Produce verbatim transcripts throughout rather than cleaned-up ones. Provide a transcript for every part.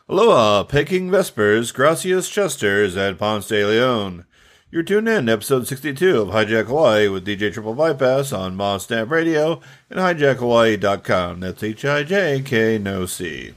Aloha, Peking Vespers, Gracias Chesters, and Ponce de Leon. You're tuned in to episode sixty-two of Hijack Hawaii with D J Triple Bypass on Mon Stamp Radio and hijack hawaii dot com. That's H I J K N O C.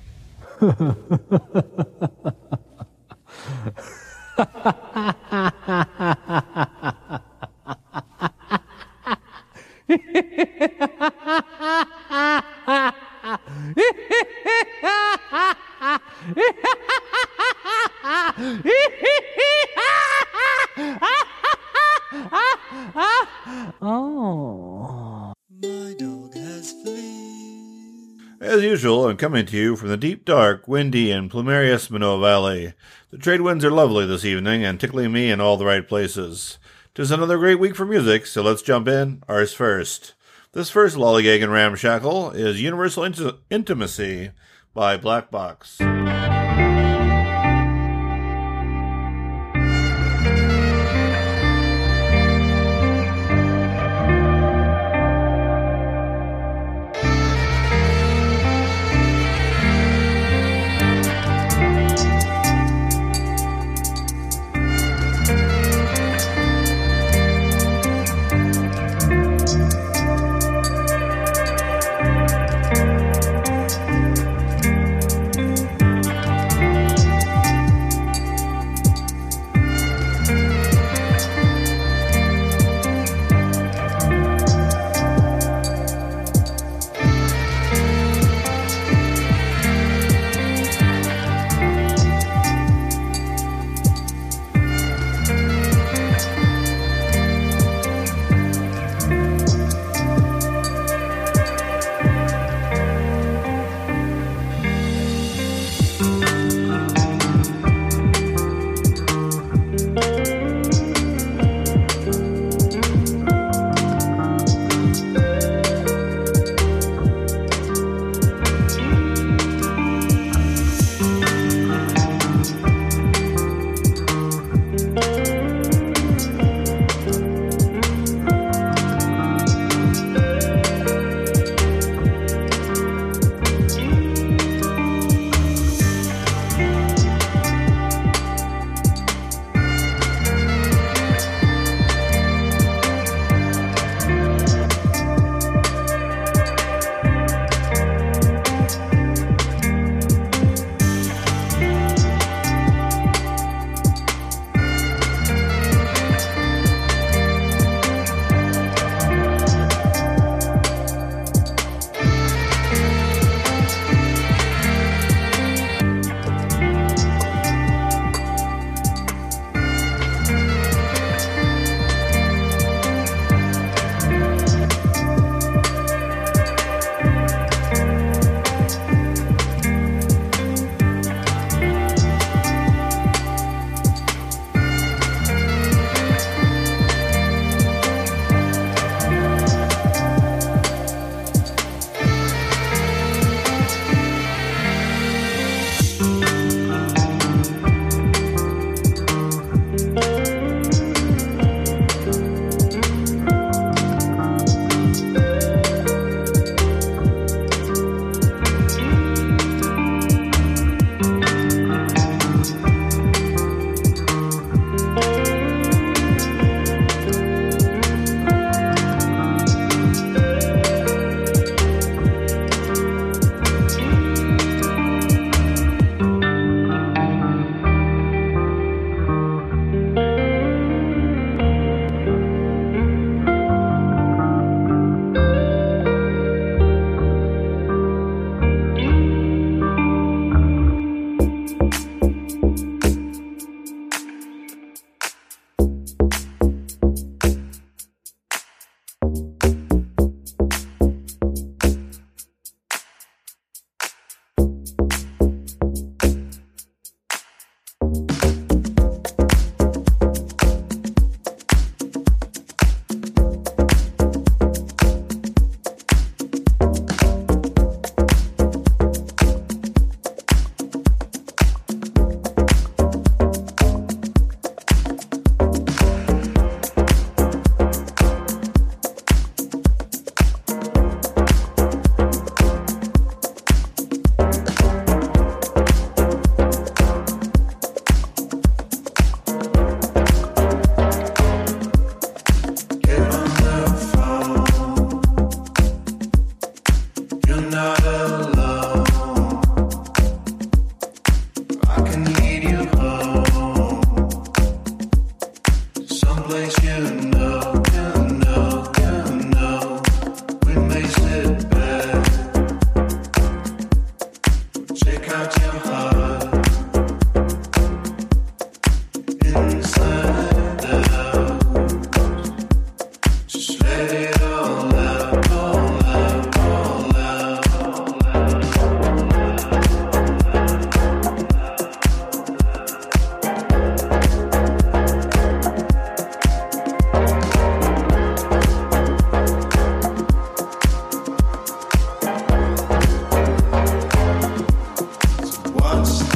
Oh. My dog has fleas. As usual, I'm coming to you from the deep, dark, windy, and plumerious Manoa Valley. The trade winds are lovely this evening and tickling me in all the right places. 'Tis another great week for music, so let's jump in. Ours first. This first lollygag and ramshackle is Universal Int- Intimacy by Black Box. Once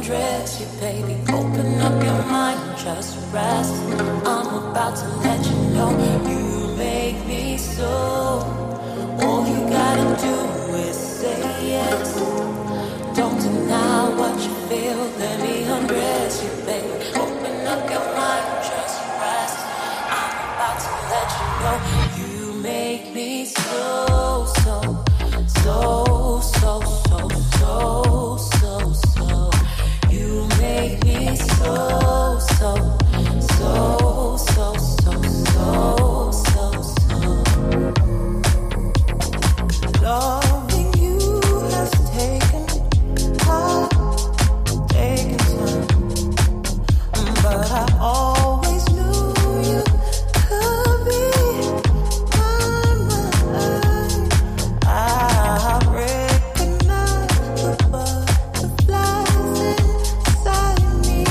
undress you, baby. Open up your mind and just rest. I'm about to let you know you make me so. All you gotta do is say yes. Don't deny what you feel. Let me undress you, baby. Open up your mind and just rest. I'm about to let you know you make me so, so, so, so, so, so, so, so. You make me so, so, so, so, so, so, so, so. Loving you has taken time, taken time, but I always knew you could be mine. I recognize the butterflies inside me.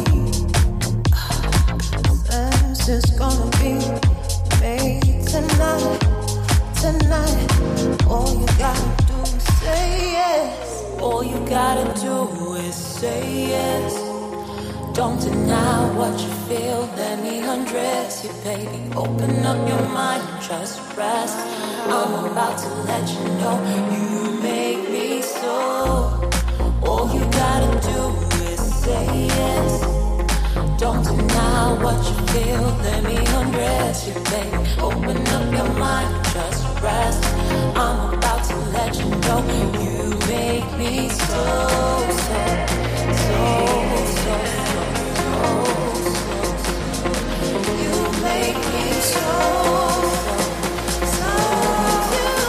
Sense is gonna be made tonight, tonight. All you gotta do is say yes. All you gotta do is say yes. Don't deny what you feel. Let me undress you, baby. Open up your mind and just rest. I'm about to let you know you make me so. All you gotta do is say yes. Don't deny what you feel. Let me undress you, baby. Open up your mind and just rest. I'm about to let you know you make me so, so, so, so, so, so, so. You make me so, so, so, you.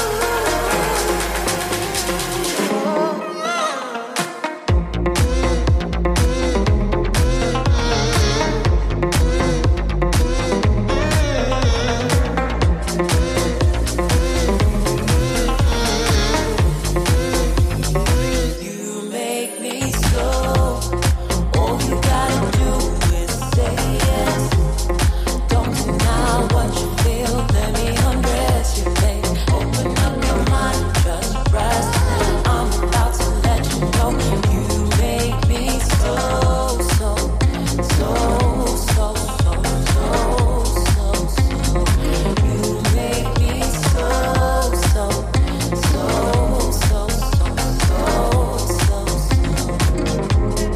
You make me so. All you gotta do is say yes. Don't deny what you feel. Let me undress you, baby. Open up your mind, just rest. I'm about to let you know you make me so, so, so, so, so, so, so, so. You make me so, so, so, so, so, so, so, so.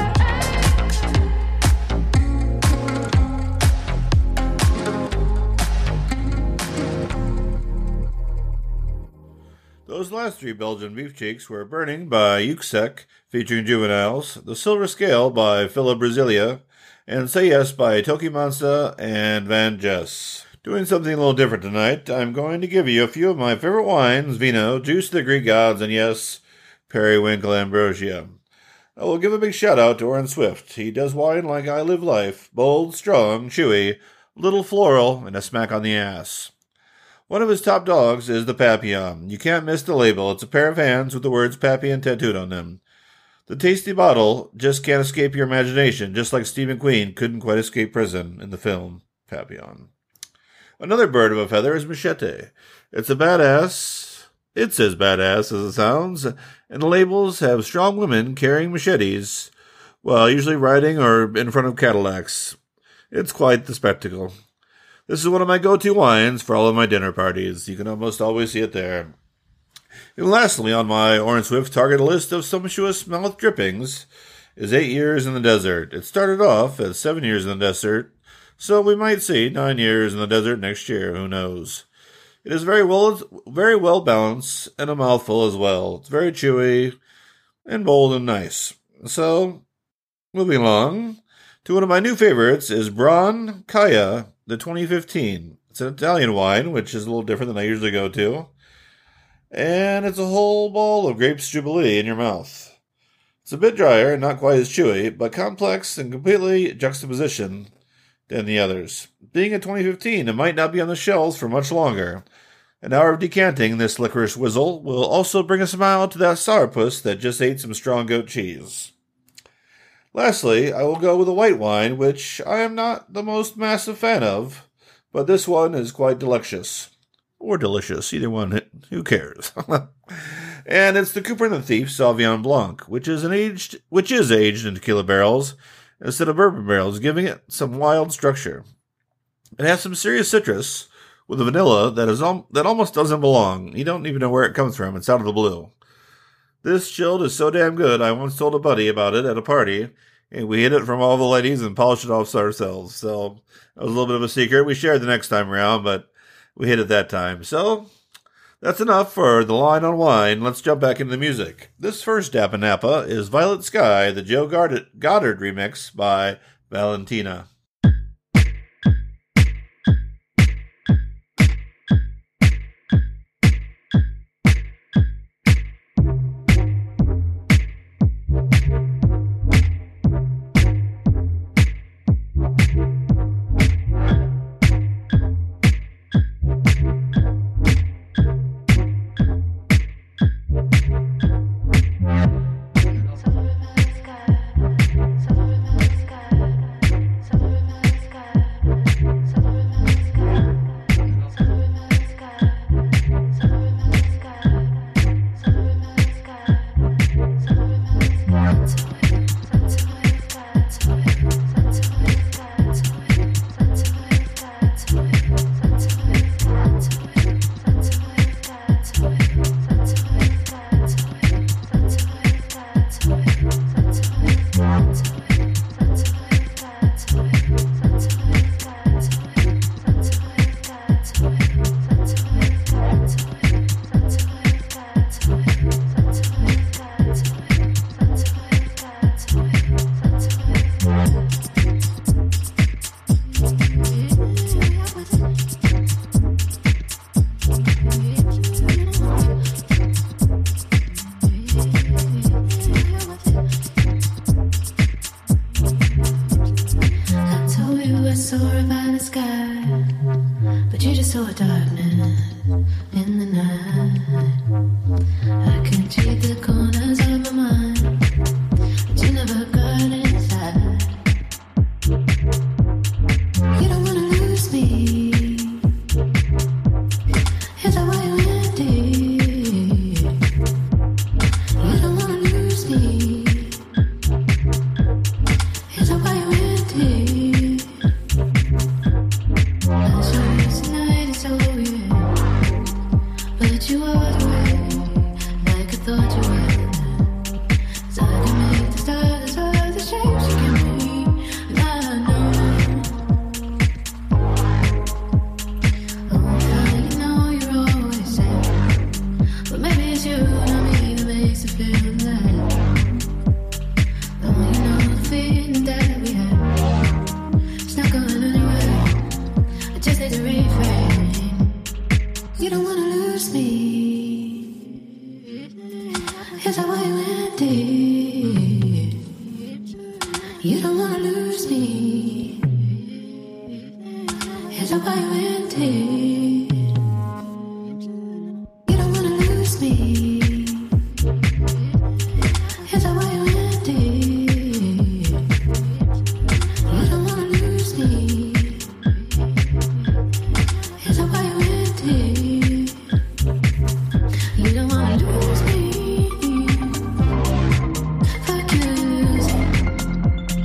Those last three Belgian beef cheeks were Burning by Yuksek, featuring Juveniles, The Silver Scale by Phila Brasilia, and Say Yes by Toki Mansa and Van Jess. Doing something a little different tonight, I'm going to give you a few of my favorite wines, Vino, Juice of the Greek Gods, and yes, Periwinkle Ambrosia. I will give a big shout out to Oren Swift. He does wine like I live life, bold, strong, chewy, little floral, and a smack on the ass. One of his top dogs is the Papillon. You can't miss the label. It's a pair of hands with the words Papillon tattooed on them. The tasty bottle just can't escape your imagination, just like Steve McQueen couldn't quite escape prison in the film Papillon. Another bird of a feather is Machete. It's a badass. It's as badass as it sounds, and the labels have strong women carrying machetes, well, usually riding or in front of Cadillacs. It's quite the spectacle. This is one of my go-to wines for all of my dinner parties. You can almost always see it there. And lastly, on my Oren Swift target list of sumptuous mouth drippings is Eight Years in the Desert. It started off as Seven Years in the Desert, so we might see Nine Years in the Desert next year. Who knows? It is very well, very well balanced and a mouthful as well. It's very chewy and bold and nice. So, moving along to one of my new favorites is Bran Kaya, the twenty fifteen. It's an Italian wine, which is a little different than I usually go to. And it's a whole ball of grapes jubilee in your mouth. It's a bit drier and not quite as chewy, but complex and completely juxtaposition than the others. Being a twenty fifteen, it might not be on the shelves for much longer. An hour of decanting this licorice whizzle will also bring a smile to that sourpuss that just ate some strong goat cheese. Lastly, I will go with a white wine, which I am not the most massive fan of, but this one is quite delicious. Or delicious, either one, who cares? And it's the Cooper and the Thief Sauvignon Blanc, which is an aged, which is aged in tequila barrels instead of bourbon barrels, giving it some wild structure. It has some serious citrus with a vanilla that is al- that almost doesn't belong. You don't even know where it comes from. It's out of the blue. This chilled is so damn good, I once told a buddy about it at a party, and we hid it from all the ladies and polished it off ourselves. So that was a little bit of a secret. We shared the next time around, but we hid it that time. So that's enough for the line on wine. Let's jump back into the music. This first Dappa Nappa is Violet Sky, the Joe Goddard, Goddard remix by Valentina.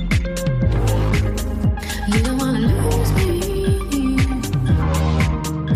You don't wanna lose me.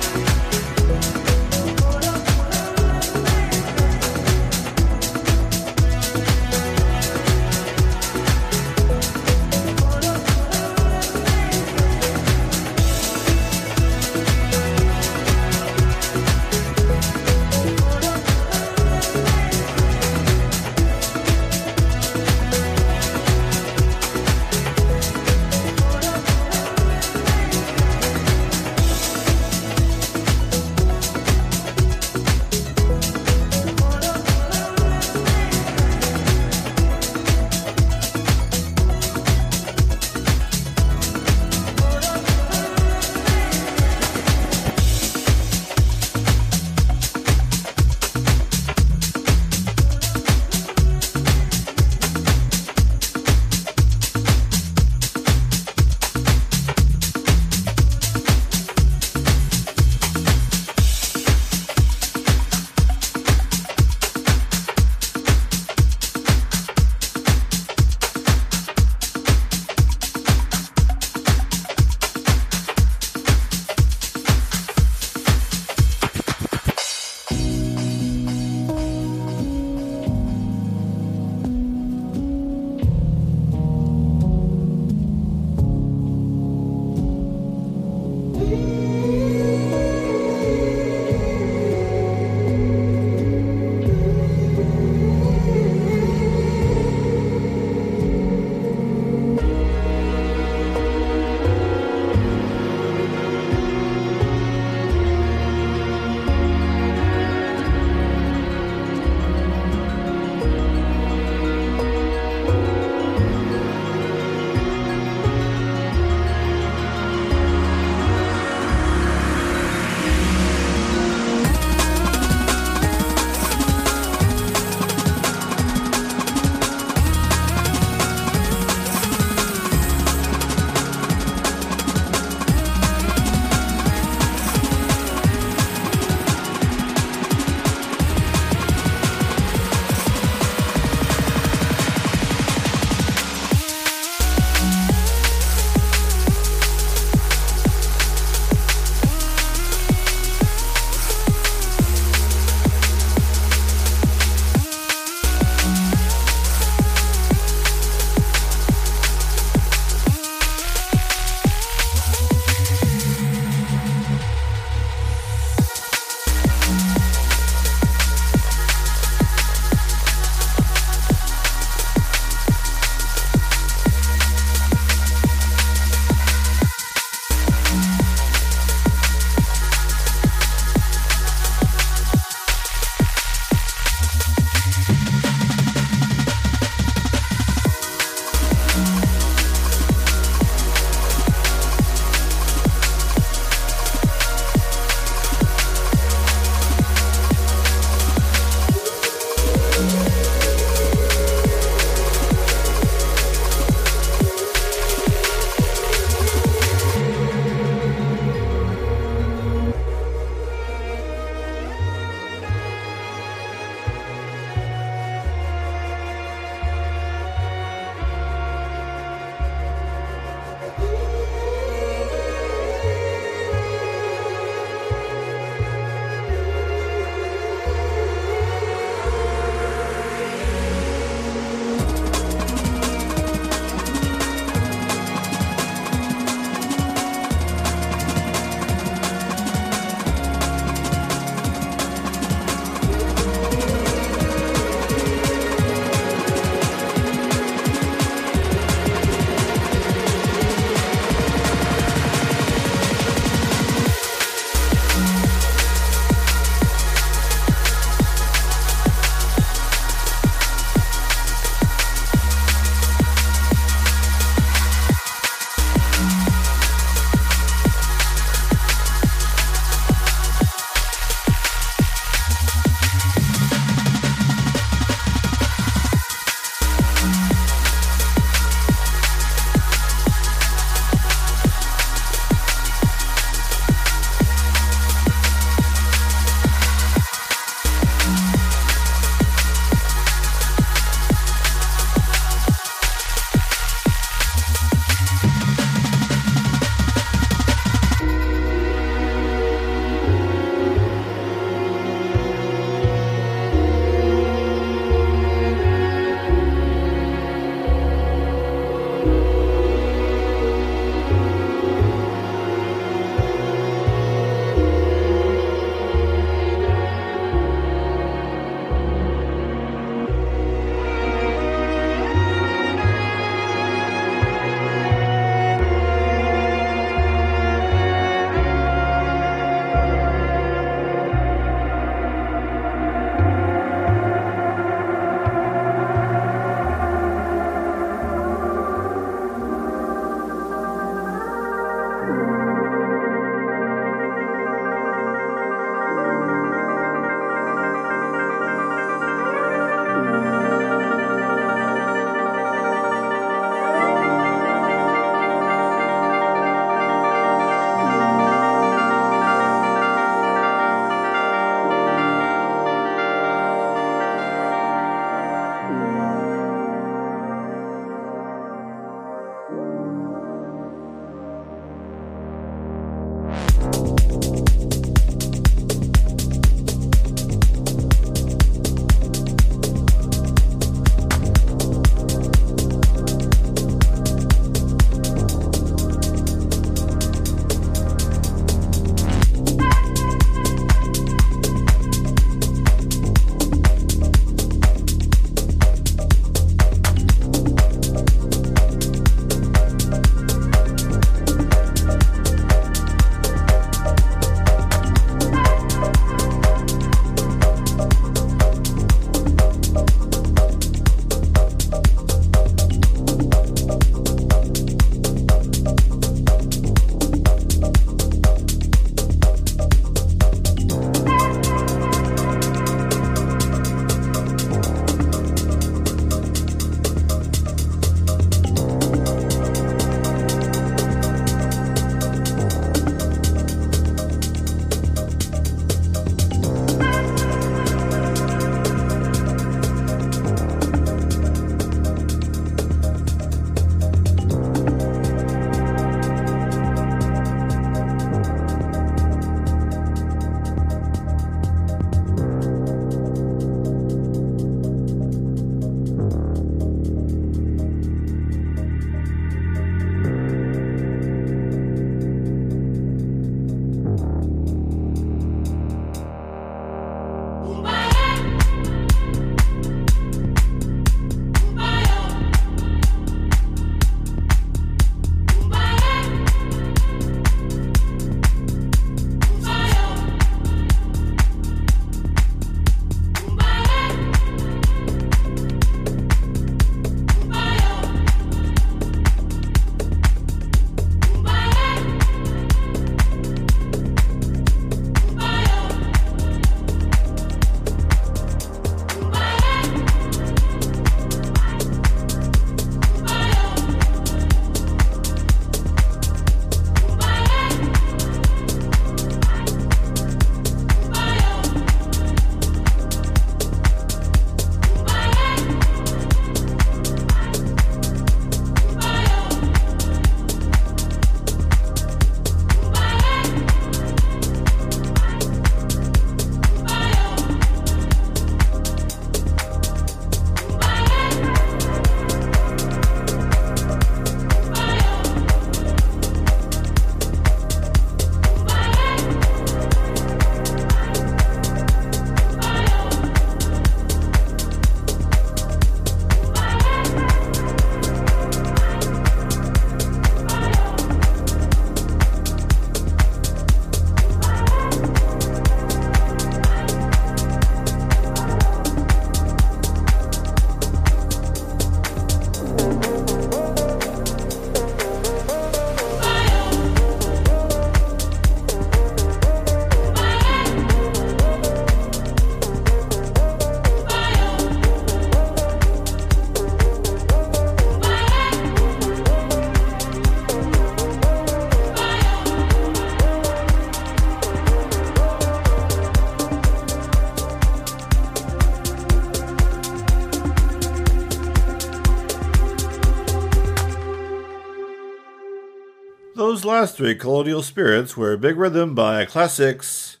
last week, Colonial Spirits were Big Rhythm by Classics,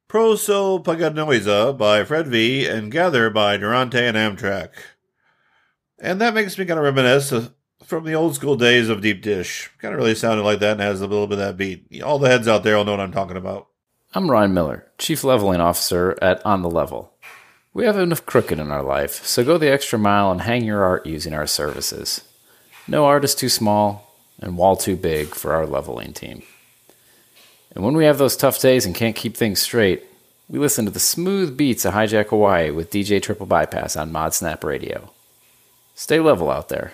Prosopaganoiza by Fred V, and Gather by Durante and Amtrak. And that makes me kind of reminisce of, from the old school days of Deep Dish. Kind of really sounded like that and has a little bit of that beat. All the heads out there will know what I'm talking about. I'm Ryan Miller, Chief Leveling Officer at On the Level. We have enough crooked in our life, so go the extra mile and hang your art using our services. No art is too small, and wall too big for our leveling team. And when we have those tough days and can't keep things straight, we listen to the smooth beats of Hijack Hawaii with D J Triple Bypass on ModSnap Radio. Stay level out there.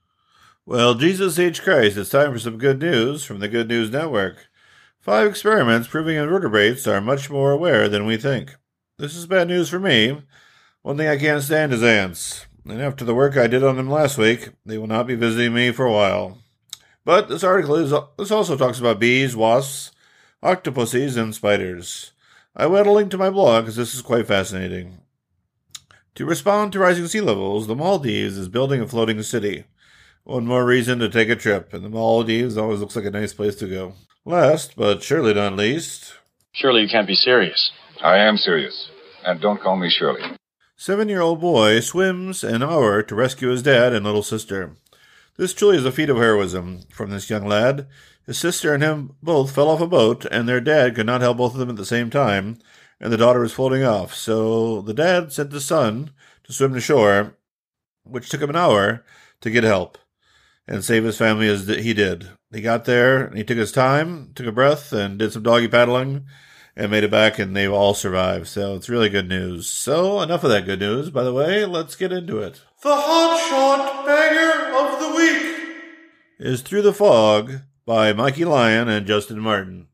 Well, Jesus H. Christ, it's time for some good news from the Good News Network. Five experiments proving invertebrates are much more aware than we think. This is bad news for me. One thing I can't stand is ants. And after the work I did on them last week, they will not be visiting me for a while. But this article is this also talks about bees, wasps, octopuses, and spiders. I will add a link to my blog because this is quite fascinating. To respond to rising sea levels, the Maldives is building a floating city. One more reason to take a trip, and the Maldives always looks like a nice place to go. Last, but surely not least... Surely you can't be serious. I am serious. And don't call me Shirley. Seven-year-old boy swims an hour to rescue his dad and little sister. This truly is a feat of heroism from this young lad. His sister and him both fell off a boat, and their dad could not help both of them at the same time, and the daughter was floating off. So the dad sent the son to swim to shore, which took him an hour to get help and save his family as he did. He got there, and he took his time, took a breath, and did some doggy paddling, and made it back, and they've all survived. So it's really good news. So enough of that good news. By the way, let's get into it. The Hotshot Banger of the Week is Through the Fog by Mikey Lyon and Justin Martin.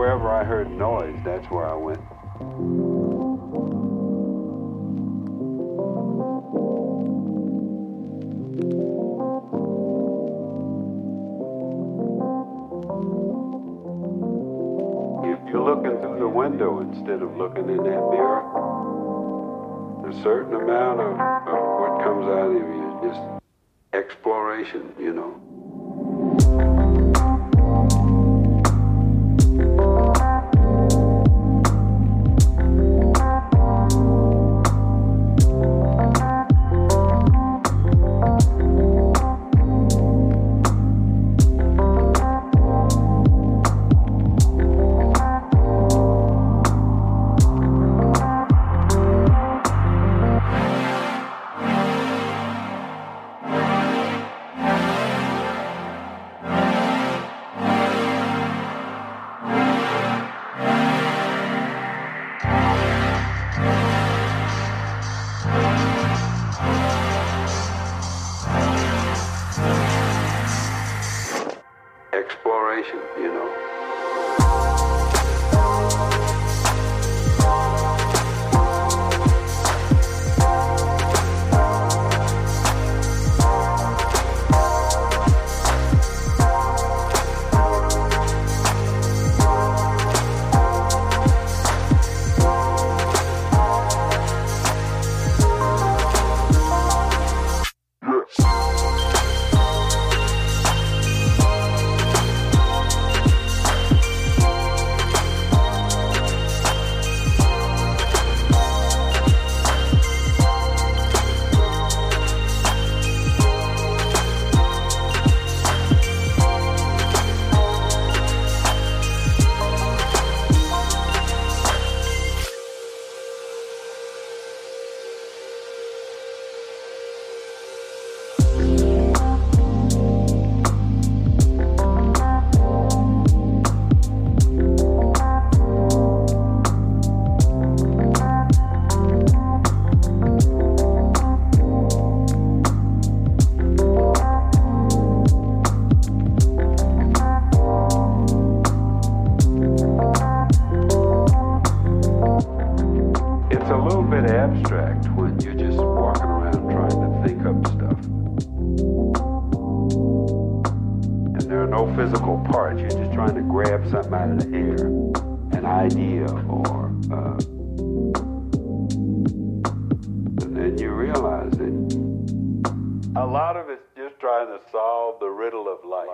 wherever I heard noise, that's where I went. If you're looking through the window instead of looking in that mirror, a certain amount of, of what comes out of you is just exploration, you know. Exploration, you know. Abstract when you're just walking around trying to think up stuff. And there are no physical parts. You're just trying to grab something out of the air, an idea, or uh, and then you realize that a lot of it's just trying to solve the riddle of life.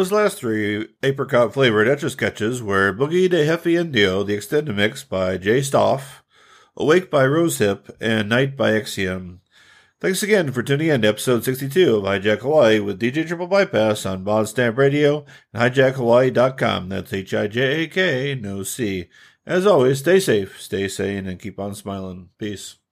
those last three apricot-flavored Etch-a-Sketches were Boogie de Jefe Indio, the extended mix by Jay Stoff, Awake by Rosehip, and Night by Axiom. Thanks again for tuning in to episode sixty-two of Hijack Hawaii with D J Triple Bypass on Bod Stamp Radio and hijack hawaii dot com. That's H I J A K, no C. As always, stay safe, stay sane, and keep on smiling. Peace.